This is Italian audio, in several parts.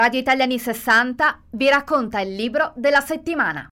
Radio Italiani 60 vi racconta il libro della settimana.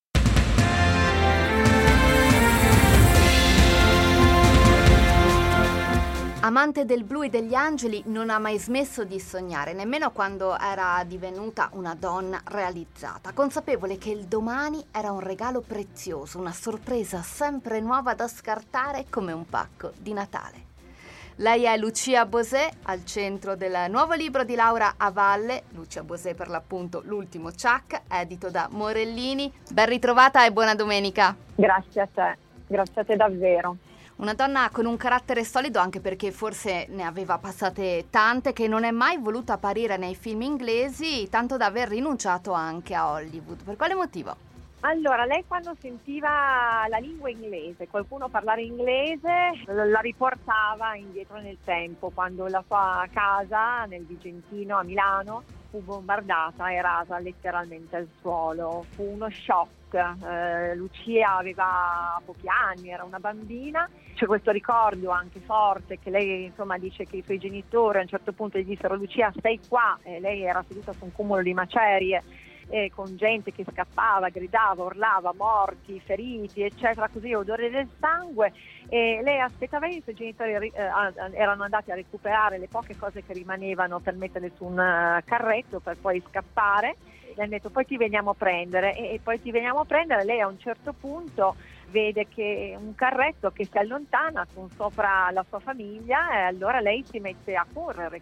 Amante del blu e degli angeli, non ha mai smesso di sognare, nemmeno quando era divenuta una donna realizzata, consapevole che il domani era un regalo prezioso, una sorpresa sempre nuova da scartare come un pacco di Natale. Lei è Lucia Bosé, al centro del nuovo libro di Laura Avalle, Lucia Bosé per l'appunto L'ultimo Ciak, edito da Morellini. Ben ritrovata e buona domenica. Grazie a te davvero. Una donna con un carattere solido, anche perché forse ne aveva passate tante, che non è mai voluta apparire nei film inglesi, tanto da aver rinunciato anche a Hollywood. Per quale motivo? Allora, lei quando sentiva la lingua inglese, qualcuno parlare inglese, la riportava indietro nel tempo, quando la sua casa nel Vicentino a Milano fu bombardata e rasa letteralmente al suolo. Fu uno shock. Lucia aveva pochi anni, era una bambina. C'è questo ricordo anche forte che lei insomma dice che i suoi genitori a un certo punto gli dissero: Lucia, stai qua, e lei era seduta su un cumulo di macerie con gente che scappava, gridava, urlava, morti, feriti, eccetera, così, odore del sangue, e lei aspettava. I suoi genitori erano andati a recuperare le poche cose che rimanevano per metterle su un carretto per poi scappare. Le hanno detto: poi ti veniamo a prendere, e poi ti veniamo a prendere. Lei a un certo punto vede che un carretto che si allontana con sopra la sua famiglia, e allora lei si mette a correre,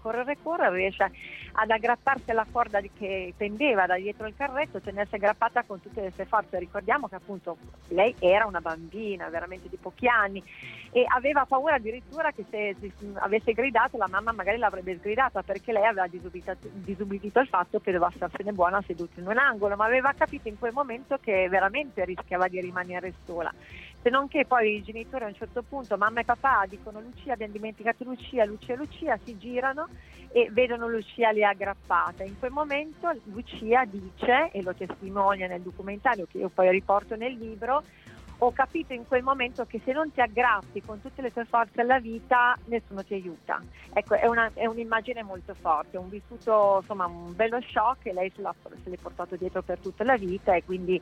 riesce ad aggrapparsi alla corda che pendeva da dietro il carretto, tenersi aggrappata con tutte le sue forze. Ricordiamo che appunto lei era una bambina veramente di pochi anni e aveva paura addirittura che se avesse gridato la mamma magari l'avrebbe sgridata, perché lei aveva disubbidito il fatto che doveva starsene buona seduta in un angolo, ma aveva capito in quel momento che veramente rischiava di rimanere sola. Se non che poi i genitori a un certo punto, mamma e papà, dicono: Lucia, abbiamo dimenticato Lucia, si girano e vedono Lucia lì aggrappata. In quel momento Lucia dice, e lo testimonia nel documentario che io poi riporto nel libro: ho capito in quel momento che se non ti aggrappi con tutte le tue forze alla vita, nessuno ti aiuta. Ecco, è un'immagine molto forte, un vissuto, insomma, un bello shock, e lei se l'è portato dietro per tutta la vita, e quindi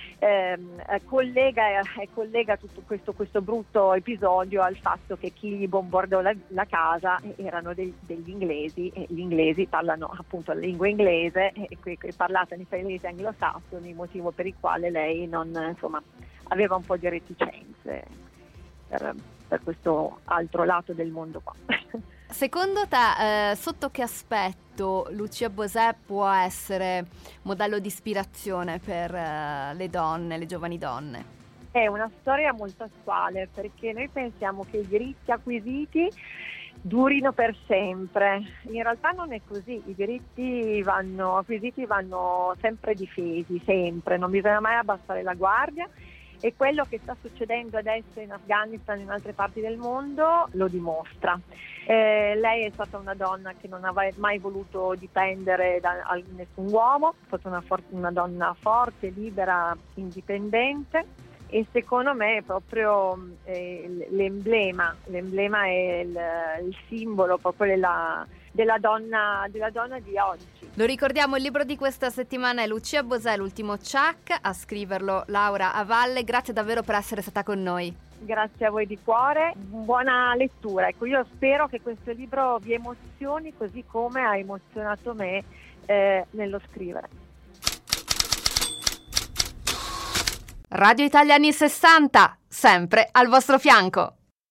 collega tutto questo brutto episodio al fatto che chi gli bombardò la casa erano degli inglesi, e gli inglesi parlano appunto la lingua inglese, e parlata nei paesi anglosassoni, motivo per il quale lei non, insomma, aveva un po' di reticenze per questo altro lato del mondo qua. Secondo te, sotto che aspetto Lucia Bosé può essere modello di ispirazione per le donne, le giovani donne? È una storia molto attuale, perché noi pensiamo che i diritti acquisiti durino per sempre. In realtà non è così, i diritti acquisiti vanno sempre difesi, sempre, non bisogna mai abbassare la guardia. E quello che sta succedendo adesso in Afghanistan e in altre parti del mondo lo dimostra. Lei è stata una donna che non aveva mai voluto dipendere da nessun uomo, è stata una donna forte, libera, indipendente, e secondo me è proprio l'emblema è il simbolo proprio della donna di oggi. Lo ricordiamo, il libro di questa settimana è Lucia Bosé, L'ultimo Ciak, a scriverlo Laura Avalle. Grazie davvero per essere stata con noi. Grazie a voi di cuore, buona lettura. Ecco, io spero che questo libro vi emozioni così come ha emozionato me nello scrivere. Radio Italiani 60, sempre al vostro fianco.